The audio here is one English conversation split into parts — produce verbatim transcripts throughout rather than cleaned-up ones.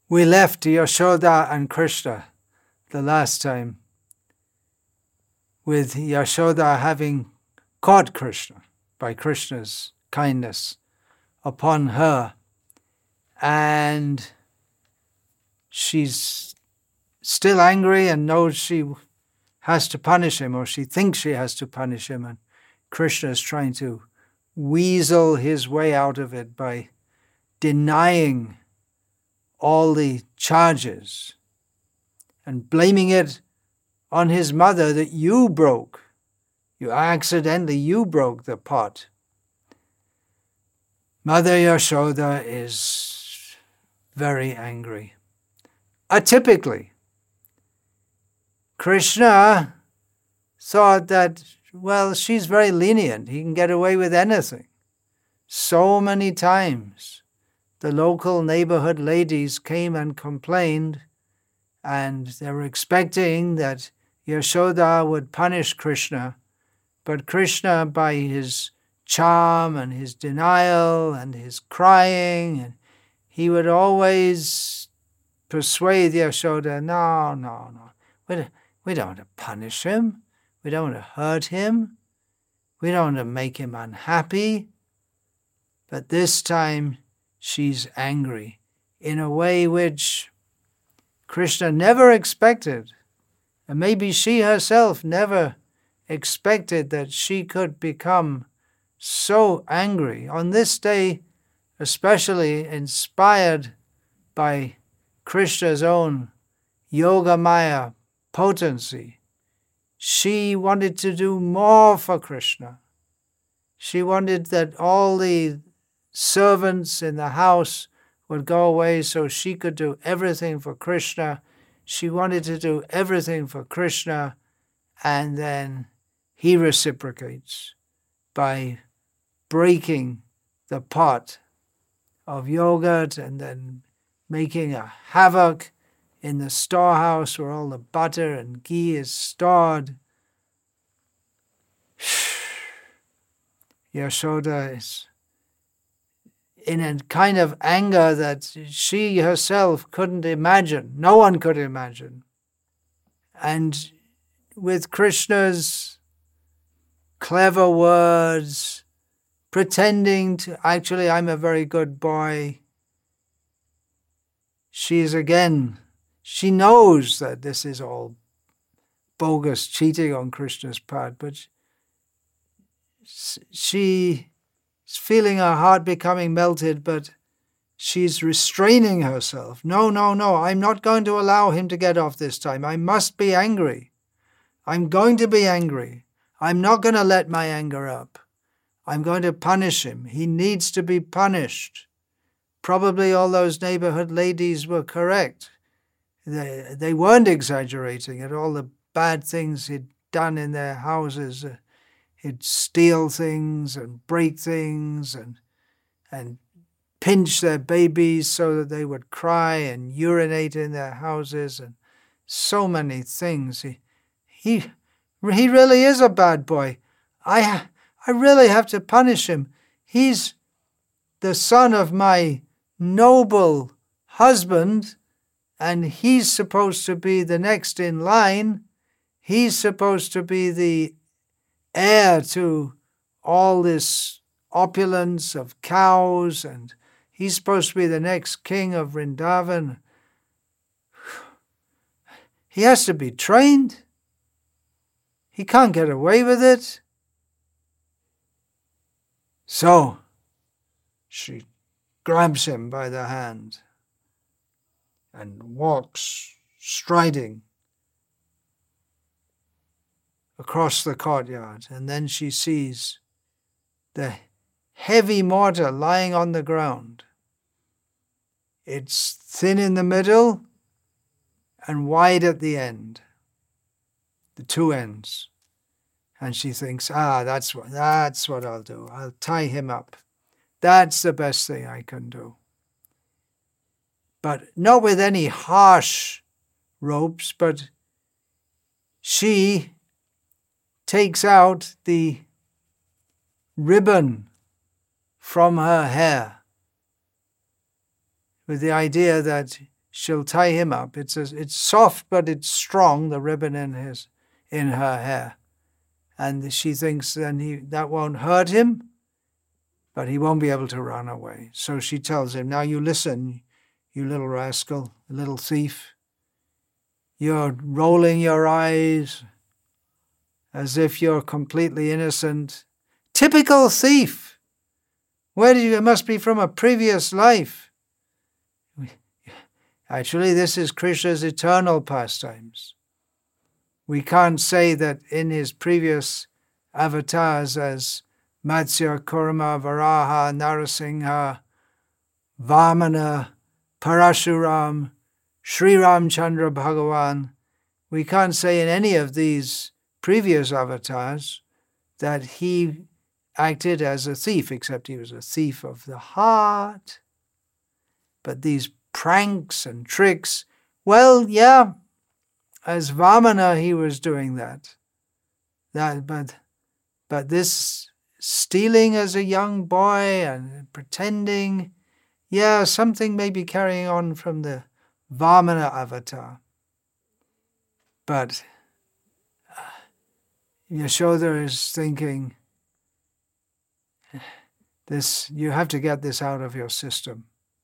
We left Yashoda and Krishna the last time, with Yashoda having caught Krishna by Krishna's kindness upon her, and she's still angry and knows she has to punish him, or she thinks she has to punish him, and Krishna is trying to weasel his way out of it by denying all the charges and blaming it on his mother that you broke. You accidentally, you broke the pot. Mother Yashoda is very angry. Atypically, Krishna thought that, well, she's very lenient. He can get away with anything. So many times the local neighborhood ladies came and complained, and they were expecting that Yashoda would punish Krishna. But Krishna, by his charm and his denial and his crying, and he would always persuade Yashoda, no, no, no. We, we don't want to punish him. We don't want to hurt him. We don't want to make him unhappy. But this time she's angry in a way which Krishna never expected. And maybe she herself never expected that she could become so angry. On this day, especially inspired by Krishna's own Yogamaya potency, she wanted to do more for Krishna. She wanted that all the servants in the house would go away so she could do everything for Krishna. She wanted to do everything for Krishna, and then he reciprocates by breaking the pot of yogurt and then making a havoc in the storehouse where all the butter and ghee is stored. Yashoda is in a kind of anger that she herself couldn't imagine. No one could imagine. And with Krishna's clever words, pretending to, actually, I'm a very good boy, she's again, she knows that this is all bogus cheating on Krishna's part, but she's feeling her heart becoming melted, but she's restraining herself. No, no, no, I'm not going to allow him to get off this time. I must be angry. I'm going to be angry. I'm not going to let my anger up. I'm going to punish him. He needs to be punished. Probably all those neighborhood ladies were correct. They, they weren't exaggerating at all the bad things he'd done in their houses. He'd steal things and break things and and pinch their babies so that they would cry and urinate in their houses and so many things. He he he really is a bad boy. I I really have to punish him. He's the son of my noble husband, and he's supposed to be the next in line. He's supposed to be the heir to all this opulence of cows, and he's supposed to be the next king of Vrindavan. He has to be trained. He can't get away with it. So she grabs him by the hand and walks striding across the courtyard, and then she sees the heavy mortar lying on the ground. It's thin in the middle and wide at the end, the two ends. And she thinks, ah, that's what, that's what I'll do. I'll tie him up. That's the best thing I can do. But not with any harsh ropes, but she takes out the ribbon from her hair with the idea that she'll tie him up. It's a, it's soft, but it's strong, the ribbon in his in her hair. And she thinks then he that won't hurt him, but he won't be able to run away. So she tells him, now you listen, you little rascal, little thief. You're rolling your eyes as if you're completely innocent. Typical thief! Where did you, it must be from a previous life. Actually, this is Krishna's eternal pastimes. We can't say that in his previous avatars as Matsya, Kurma, Varaha, Narasingha, Vamana, Parashuram, Sri Ramchandra Bhagavan, we can't say in any of these previous avatars that he acted as a thief, except he was a thief of the heart. But these pranks and tricks, well, yeah, as Vamana he was doing that. That, but, but this stealing as a young boy and pretending, yeah, something may be carrying on from the Vamana avatar. But uh, Yashoda is thinking, this, you have to get this out of your system.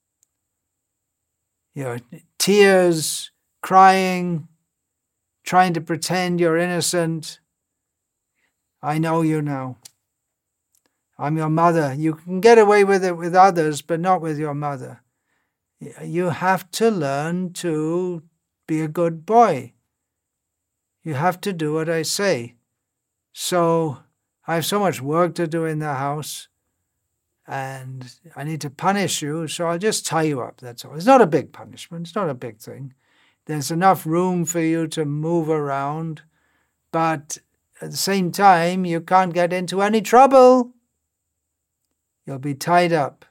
You know, tears, crying, trying to pretend you're innocent. I know you now. I'm your mother. You can get away with it with others, but not with your mother. You have to learn to be a good boy. You have to do what I say. So I have so much work to do in the house, and I need to punish you, so I'll just tie you up, that's all. It's not a big punishment. It's not a big thing. There's enough room for you to move around, but at the same time, you can't get into any trouble. You'll be tied up.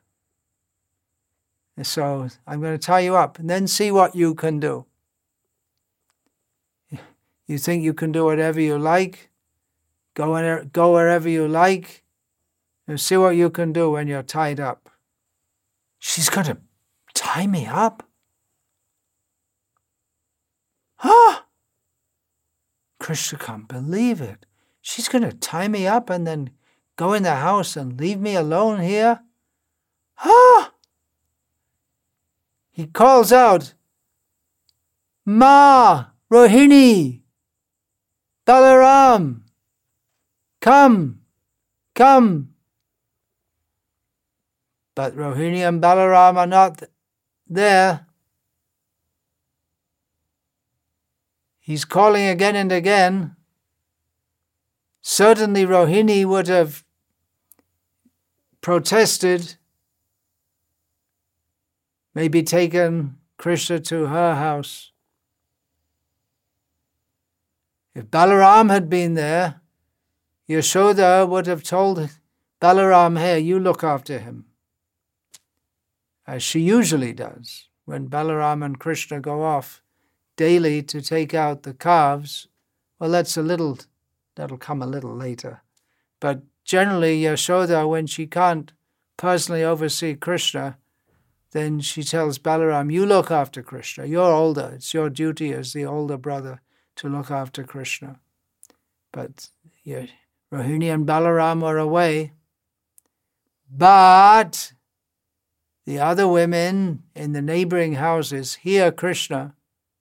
So I'm going to tie you up and then see what you can do. You think you can do whatever you like? Go, in, go wherever you like? And see what you can do when you're tied up. She's going to tie me up? Ah! Krishna can't believe it. She's going to tie me up and then go in the house and leave me alone here? Ah! He calls out, Ma, Rohini, Balaram, come, come. But Rohini and Balaram are not there. He's calling again and again. Certainly Rohini would have protested, maybe taken Krishna to her house. If Balaram had been there, Yashoda would have told Balaram, hey, you look after him. As she usually does when Balaram and Krishna go off daily to take out the calves. Well, that's a little, that'll come a little later. But generally, Yashoda, when she can't personally oversee Krishna, then she tells Balaram, you look after Krishna. You're older. It's your duty as the older brother to look after Krishna. But yeah, Rohini and Balaram are away. But the other women in the neighboring houses hear Krishna.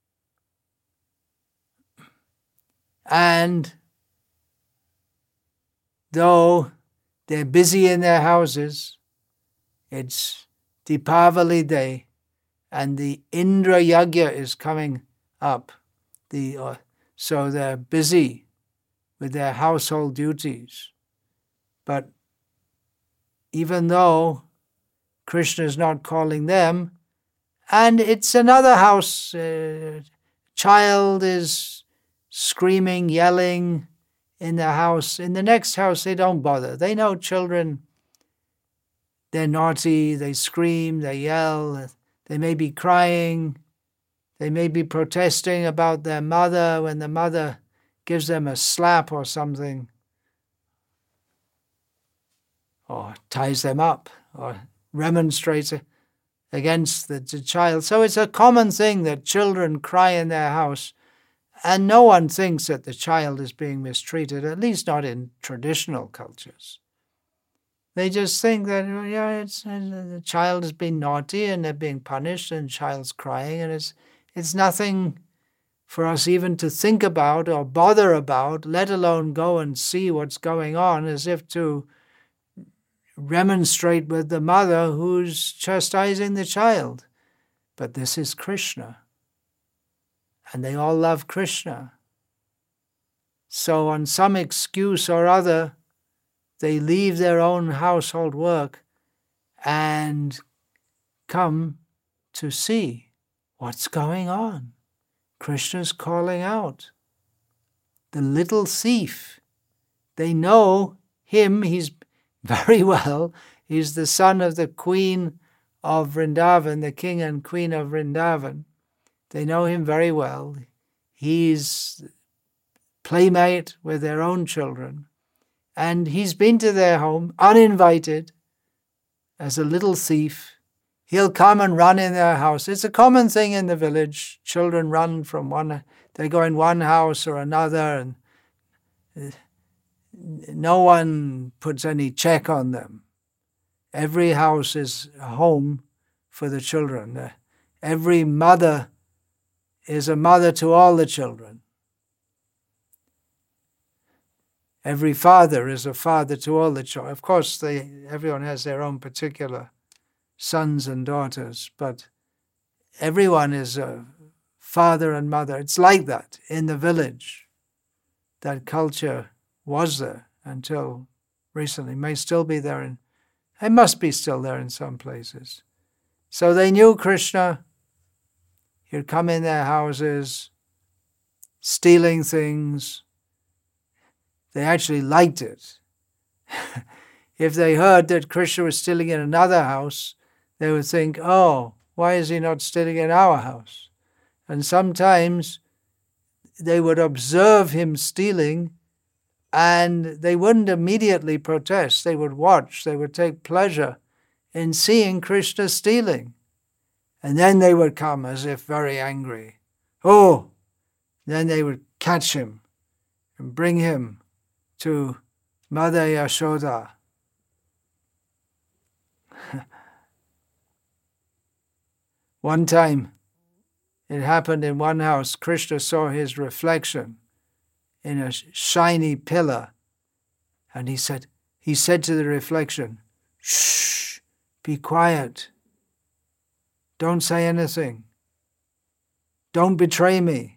And though they're busy in their houses, it's Deepavali day, and the Indra Yagya is coming up. The uh, so they're busy with their household duties. But even though Krishna is not calling them, and it's another house, uh, child is screaming, yelling in the house. In the next house, they don't bother. They know children, they're naughty, they scream, they yell, they may be crying, they may be protesting about their mother when the mother gives them a slap or something, or ties them up, or remonstrates. against the, the child. So it's a common thing that children cry in their house, and no one thinks that the child is being mistreated, at least not in traditional cultures. They just think that, well, yeah, it's, the child has been naughty and they're being punished and the child's crying, and it's it's nothing for us even to think about or bother about, let alone go and see what's going on, as if to remonstrate with the mother who's chastising the child. But this is Krishna, and they all love Krishna. So on some excuse or other, they leave their own household work and come to see what's going on. Krishna's calling out. The little thief. They know him, he's very well. He's the son of the queen of Vrindavan, the king and queen of Vrindavan. They know him very well. He's playmate with their own children. And he's been to their home uninvited as a little thief. He'll come and run in their house. It's a common thing in the village. Children run from one, they go in one house or another, and no one puts any check on them. Every house is a home for the children. Every mother is a mother to all the children. Every father is a father to all the children. Of course, they, everyone has their own particular sons and daughters, but everyone is a father and mother. It's like that in the village. That culture was there until recently. It may still be there, in, it must be still there in some places. So they knew Krishna. He'd come in their houses, stealing things. They actually liked it. If they heard that Krishna was stealing in another house, they would think, oh, why is he not stealing in our house? And sometimes they would observe him stealing, and they wouldn't immediately protest. They would watch. They would take pleasure in seeing Krishna stealing. And then they would come as if very angry. Oh! Then they would catch him and bring him to Mother Yashoda. One time, it happened in one house, Krishna saw his reflection in a shiny pillar, and he said, he said to the reflection, shh, be quiet. Don't say anything. Don't betray me.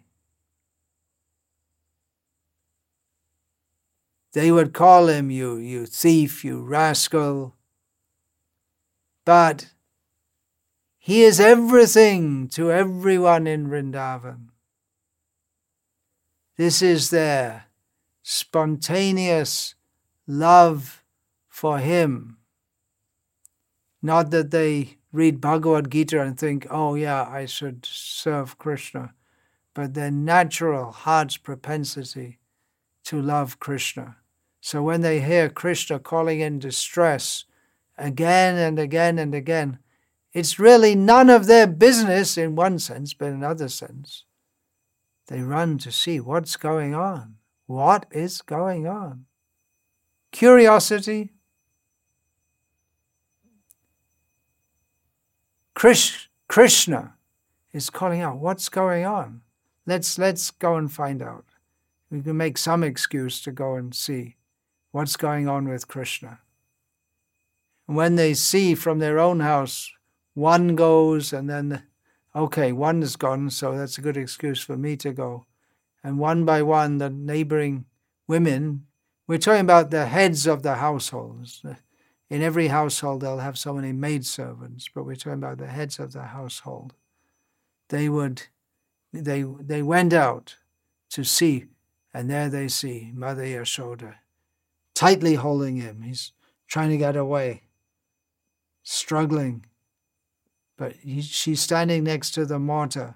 They would call him, you, you thief, you rascal. But he is everything to everyone in Vrindavan. This is their spontaneous love for him. Not that they read Bhagavad Gita and think, oh yeah, I should serve Krishna, but their natural heart's propensity to love Krishna. So when they hear Krishna calling in distress again and again and again, it's really none of their business in one sense, but in another sense, they run to see what's going on. What is going on? Curiosity. Krish, Krishna is calling out, what's going on? Let's, let's go and find out. We can make some excuse to go and see what's going on with Krishna. And when they see from their own house, one goes and then, okay, one is gone, so that's a good excuse for me to go. And one by one, the neighboring women, we're talking about the heads of the households. In every household, they'll have so many maidservants, but we're talking about the heads of the household. They would, they, they went out to see, and there they see Mother Yashoda tightly holding him. He's trying to get away, struggling. But he, she's standing next to the mortar.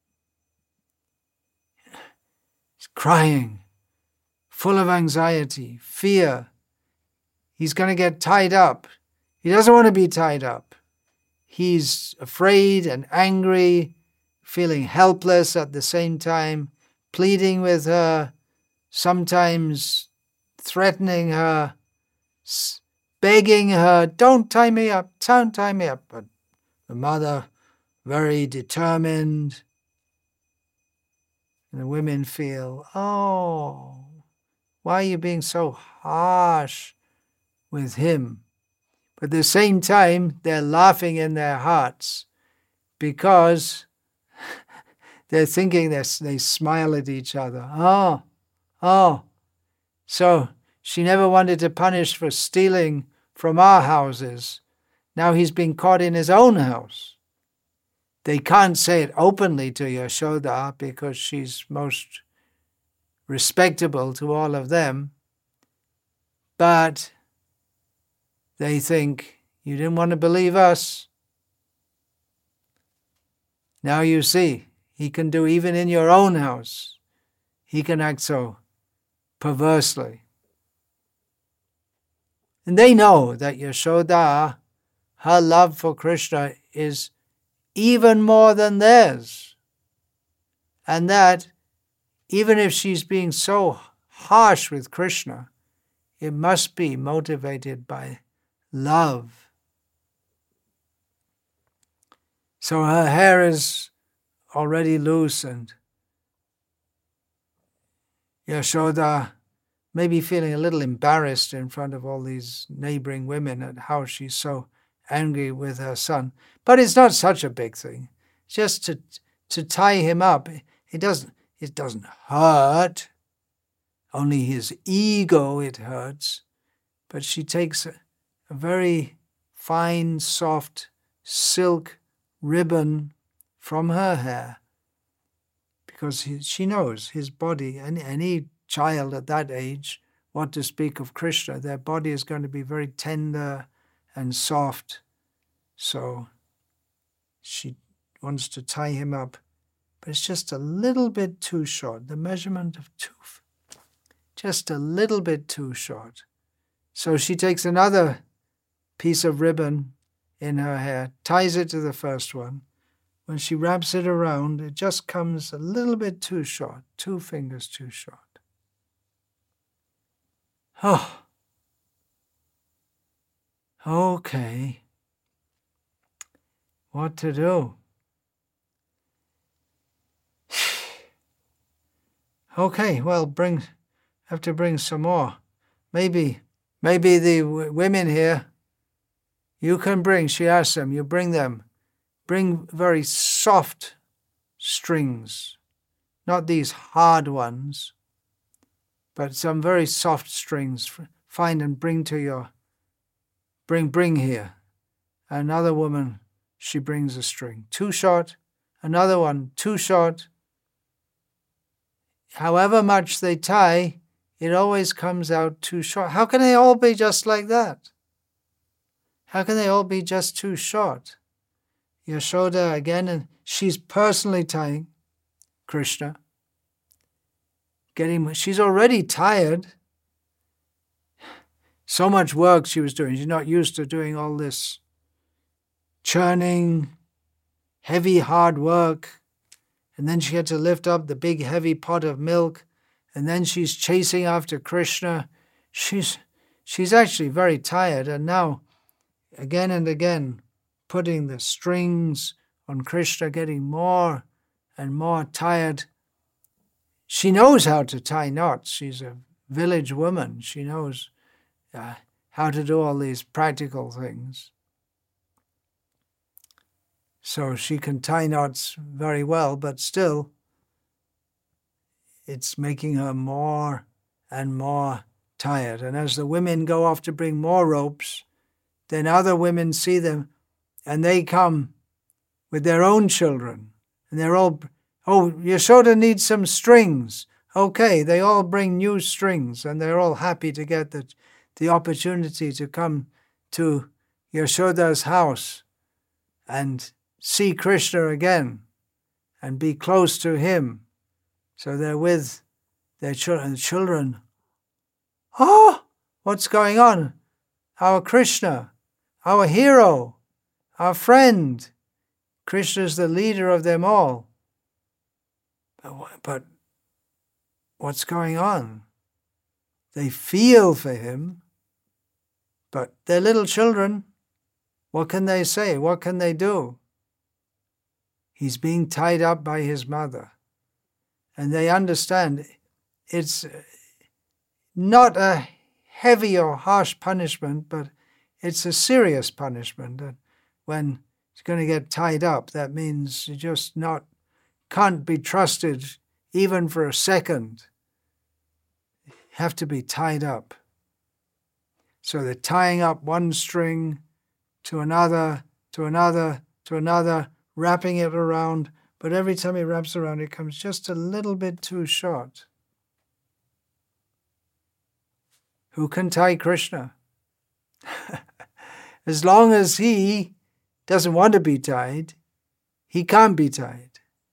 He's crying, full of anxiety, fear. He's going to get tied up. He doesn't want to be tied up. he's afraid and angry, feeling helpless at the same time, pleading with her, sometimes threatening her, begging her, don't tie me up, don't tie me up. But the mother, very determined. And the women feel, oh, why are you being so harsh with him? But at the same time, they're laughing in their hearts because they're thinking they they smile at each other. Oh, oh. So she never wanted to punish for stealing from our houses. Now he's been caught in his own house. They can't say it openly to Yashoda because she's most respectable to all of them. But they think, you didn't want to believe us. Now you see, he can do even in your own house. He can act so perversely. And they know that Yashoda, her love for Krishna is even more than theirs. And that even if she's being so harsh with Krishna, it must be motivated by love. So her hair is already loose, and Yashoda may be feeling a little embarrassed in front of all these neighboring women at how she's so angry with her son. But it's not such a big thing. Just to to tie him up, it doesn't it doesn't hurt. Only his ego it hurts. But she takes a, a very fine, soft silk ribbon from her hair, because he, she knows his body, and any child at that age, what to speak of Krishna, their body is going to be very tender and soft. So she wants to tie him up, but it's just a little bit too short, the measurement of two, just a little bit too short. So she takes another piece of ribbon in her hair, ties it to the first one. When she wraps it around, it just comes a little bit too short, two fingers too short. Oh, okay. What to do? Okay, well, bring, have to bring some more. Maybe, maybe the w- women here, you can bring, she asked them, you bring them. Bring very soft strings, not these hard ones, but some very soft strings. Find and bring to your, bring, bring here. Another woman, she brings a string, too short. Another one, too short. However much they tie, it always comes out too short. How can they all be just like that? How can they all be just too short? Yashoda again, and she's personally tying Krishna. Getting, she's already tired. So much work she was doing. She's not used to doing all this churning, heavy, hard work. And then she had to lift up the big, heavy pot of milk. And then she's chasing after Krishna. She's, she's actually very tired. And now, again and again, putting the strings on Krishna, getting more and more tired. She knows how to tie knots. She's a village woman. She knows uh, how to do all these practical things. So she can tie knots very well, but still, it's making her more and more tired. And as the women go off to bring more ropes, then other women see them, and they come with their own children. And they're all, oh, Yashoda needs some strings. Okay, they all bring new strings, and they're all happy to get the, the opportunity to come to Yashoda's house and see Krishna again and be close to him. So they're with their children. children. Oh, what's going on? Our Krishna, our hero, our friend. Krishna is the leader of them all. But, but what's going on? They feel for him, but they're little children. What can they say? What can they do? He's being tied up by his mother. And they understand it's not a heavy or harsh punishment, but it's a serious punishment. And when he's going to get tied up, that means you just not can't be trusted even for a second. You have to be tied up. So they're tying up one string to another, to another, to another, wrapping it around, but every time he wraps around, it comes just a little bit too short. Who can tie Krishna? As long as he doesn't want to be tied, he can't be tied.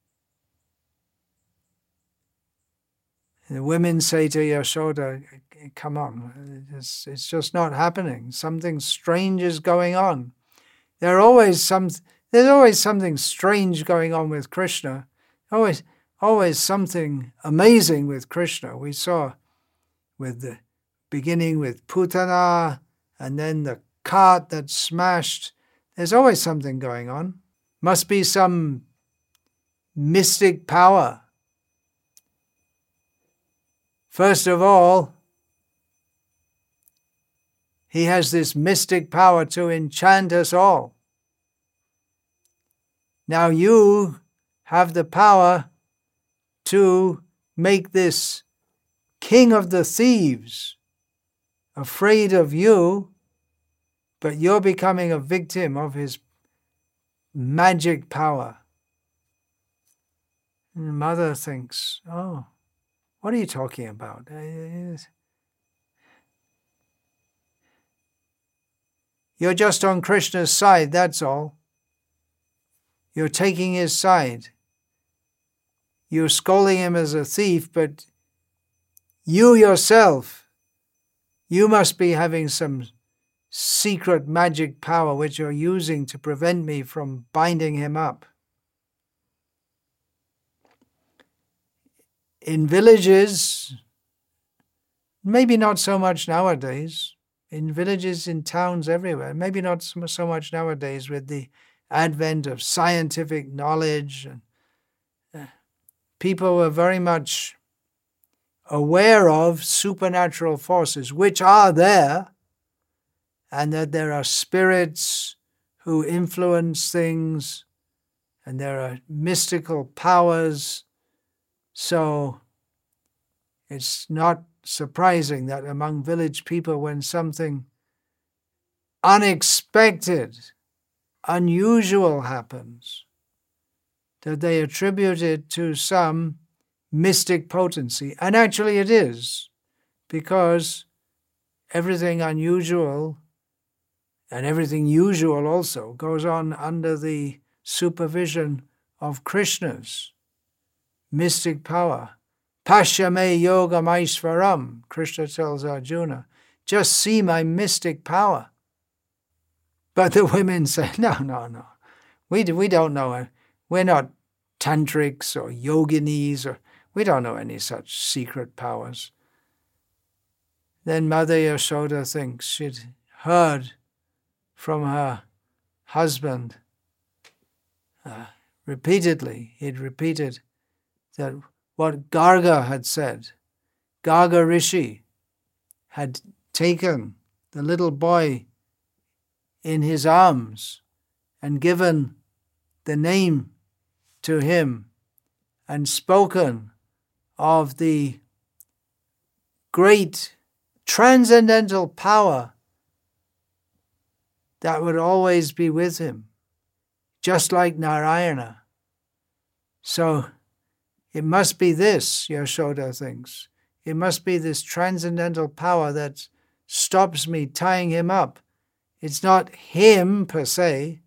And the women say to Yashoda, come on, it's, it's just not happening. Something strange is going on. There are always some, there's always something strange going on with Krishna. Always, always something amazing with Krishna. We saw with the beginning with Putana and then the cart that smashed. There's always something going on. Must be some mystic power. First of all, he has this mystic power to enchant us all. Now you have the power to make this king of the thieves afraid of you, but you're becoming a victim of his magic power. And the mother thinks, oh, what are you talking about? You're just on Krishna's side, that's all. You're taking his side. You're scolding him as a thief, but you yourself, you must be having some secret magic power which you're using to prevent me from binding him up. In villages, maybe not so much nowadays, in villages, in towns everywhere, maybe not so much nowadays with the advent of scientific knowledge. And people were very much aware of supernatural forces, which are there, and that there are spirits who influence things, and there are mystical powers. So it's not surprising that among village people, when something unexpected, unusual happens, that they attribute it to some mystic potency. And actually it is, because everything unusual and everything usual also goes on under the supervision of Krishna's mystic power. Pashyame yogam aishvaram, Krishna tells Arjuna, just see my mystic power. But the women say, no, no, no, we, we don't know it. We're not tantrics or yoginis, or we don't know any such secret powers. Then Mother Yashoda thinks she'd heard from her husband uh, repeatedly, he'd repeated that what Garga had said. Garga Rishi had taken the little boy in his arms and given the name to him and spoken of the great transcendental power that would always be with him, just like Narayana. So it must be this, Yashoda thinks. It must be this transcendental power that stops me tying him up. It's not him per se.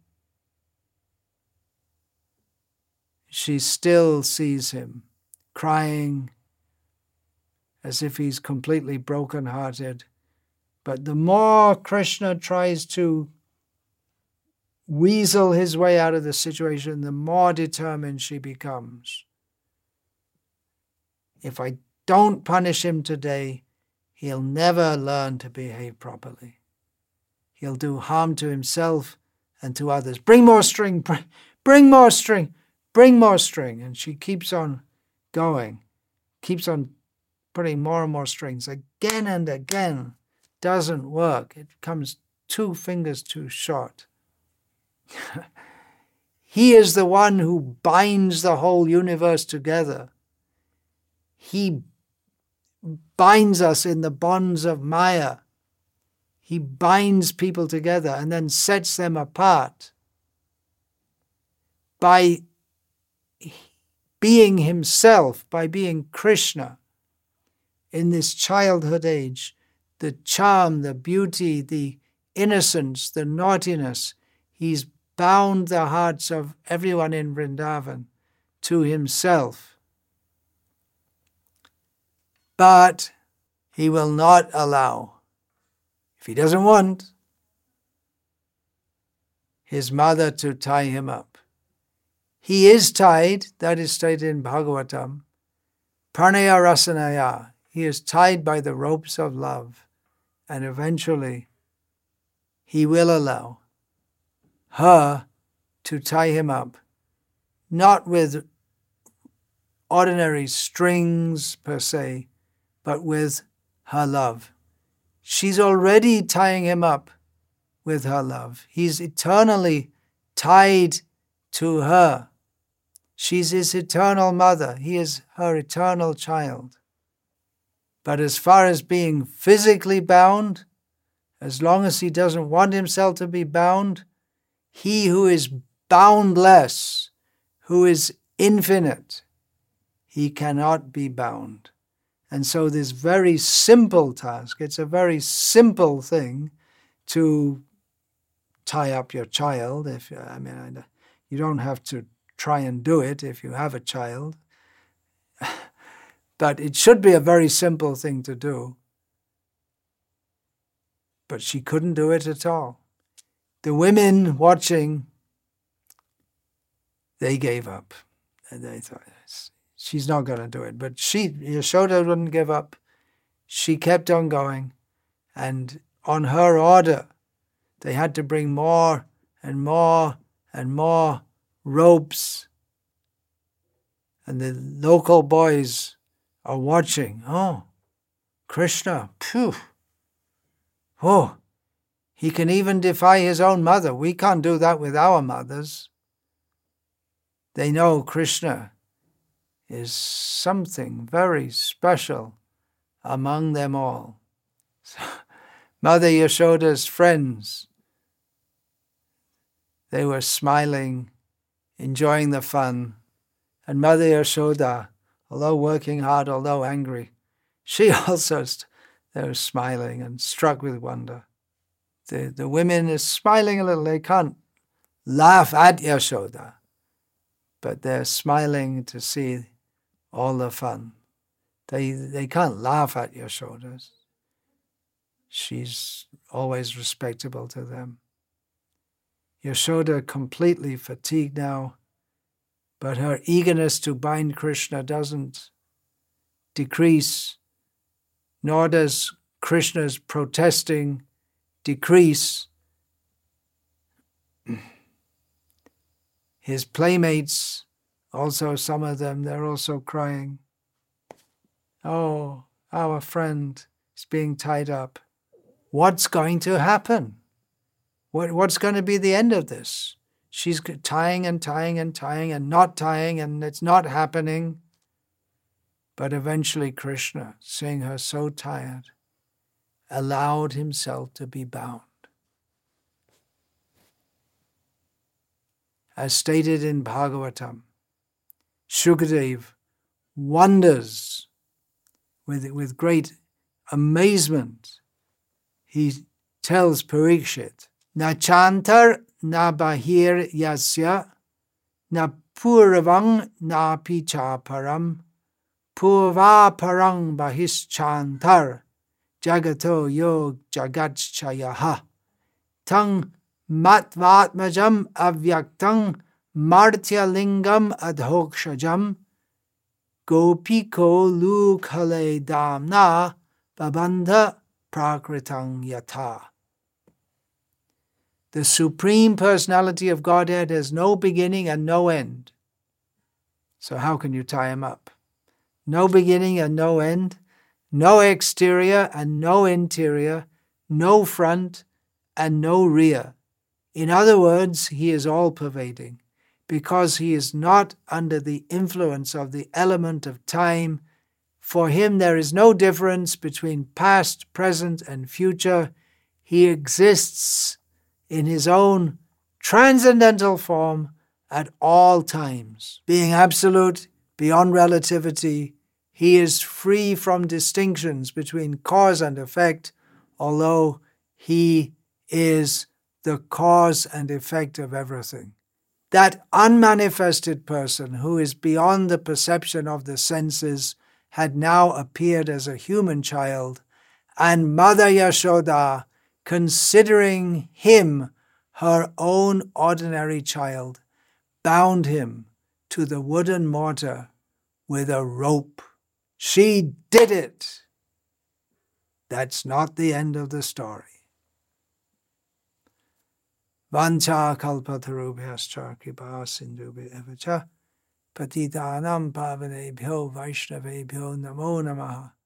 She still sees him crying as if he's completely broken-hearted. But the more Krishna tries to weasel his way out of the situation, the more determined she becomes. If I don't punish him today, he'll never learn to behave properly. He'll do harm to himself and to others. Bring more string, bring, bring more string, bring more string. And she keeps on going, keeps on putting more and more strings again and again. Doesn't work. It comes two fingers too short. He is the one who binds the whole universe together. He binds us in the bonds of Maya. He binds people together and then sets them apart. By being himself, by being Krishna, in this childhood age, the charm, the beauty, the innocence, the naughtiness, he's bound the hearts of everyone in Vrindavan to himself. But he will not allow, if he doesn't want, his mother to tie him up. He is tied, that is stated in Bhagavatam, Pranaya Rasanaya. He is tied by the ropes of love, and eventually he will allow her to tie him up, not with ordinary strings per se, but with her love. She's already tying him up with her love. He's eternally tied to her. She's his eternal mother. He is her eternal child. But as far as being physically bound, as long as he doesn't want himself to be bound, he who is boundless, who is infinite, he cannot be bound. And so this very simple task, it's a very simple thing to tie up your child. If I mean, you don't have to try and do it if you have a child. But it should be a very simple thing to do. But she couldn't do it at all. The women watching, they gave up. And they thought, she's not going to do it. But she, Yashoda wouldn't give up. She kept on going. And on her order, they had to bring more and more and more ropes. And the local boys are watching. Oh, Krishna, phew. Oh, he can even defy his own mother. We can't do that with our mothers. They know Krishna is something very special among them all. So, Mother Yashoda's friends, they were smiling, enjoying the fun. And Mother Yashoda, although working hard, although angry, she also, they were smiling and struck with wonder. The, the women are smiling a little. They can't laugh at Yashoda, but they're smiling to see all the fun. They they can't laugh at Yashoda. She's always respectable to them. Yashoda completely fatigued now, but her eagerness to bind Krishna doesn't decrease, nor does Krishna's protesting decrease. His playmates, also some of them, they're also crying. Oh, our friend is being tied up. What's going to happen? What, what's going to be the end of this? She's tying and tying and tying and not tying, and it's not happening. But eventually Krishna, seeing her so tired, allowed himself to be bound. As stated in Bhagavatam, Shukadev wonders with, with great amazement. He tells Parikshit, Na chantar na bahir yasya, na purvang na picha param, purva parang bahis chantar, jagato yog jagat chayaha, tang matvatmajam avyaktang martya lingam adhokshajam gopiko lukale damna babandha prakritang yatha. The Supreme Personality of Godhead has no beginning and no end. So how can you tie him up? No beginning and no end, no exterior and no interior, no front and no rear. In other words, he is all-pervading, because he is not under the influence of the element of time. For him there is no difference between past, present, and future. He exists in his own transcendental form at all times. Being absolute, beyond relativity, he is free from distinctions between cause and effect, although he is the cause and effect of everything. That unmanifested person who is beyond the perception of the senses had now appeared as a human child, and Mother Yashoda, considering him her own ordinary child, bound him to the wooden mortar with a rope. She did it. That's not the end of the story. Vancha kalpatarubhyascha kripa sindhubhya evacha patitanam pavanebhyo vaishnavebhyo namo namaha